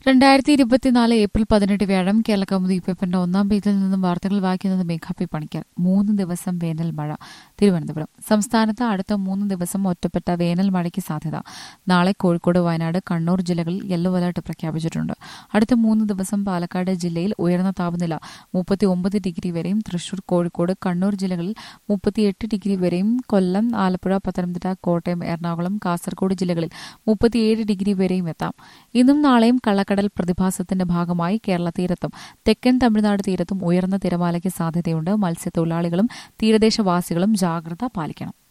2024 April 18 വ്യാഴം കേരള കൗമുദി പേപ്പറിന്റെ ഒന്നാം പേജിൽ നിന്നും വാർത്തകൾ വായിക്കുന്നത് മേഘാപ്പി പണിക്കർ. 3 ദിവസം വേനൽ മഴ. തിരുവനന്തപുരം. സംസ്ഥാനത്ത് അടുത്ത 3 ദിവസം ഒറ്റപ്പെട്ട വേനൽ മഴയ്ക്ക് സാധ്യത. നാളെ കോഴിക്കോട്, വയനാട്, കണ്ണൂർ ജില്ലകളിൽ യെല്ലോ അലർട്ട് പ്രഖ്യാപിച്ചിട്ടുണ്ട്. അടുത്ത 3 ദിവസം പാലക്കാട് ജില്ലയിൽ ഉയർന്ന താപനില 39 ഡിഗ്രി വരെയും, തൃശൂർ, കോഴിക്കോട്, കണ്ണൂർ ജില്ലകളിൽ 38 ഡിഗ്രി വരെയും, കൊല്ലം, ആലപ്പുഴ, പത്തനംതിട്ട, കോട്ടയം, എറണാകുളം, കാസർഗോഡ് ജില്ലകളിൽ 37 ഡിഗ്രി വരെയും എത്താം. ഇന്നും നാളെയും കള്ളക്കടൽ പ്രതിഭാസത്തിന്റെ ഭാഗമായി കേരള തീരത്തും തെക്കൻ തമിഴ്നാട് തീരത്തും ഉയർന്ന തിരമാലയ്ക്ക് സാധ്യതയുണ്ട്. മത്സ്യത്തൊഴിലാളികളും തീരദേശവാസികളും ജാഗ്രത പാലിക്കണം.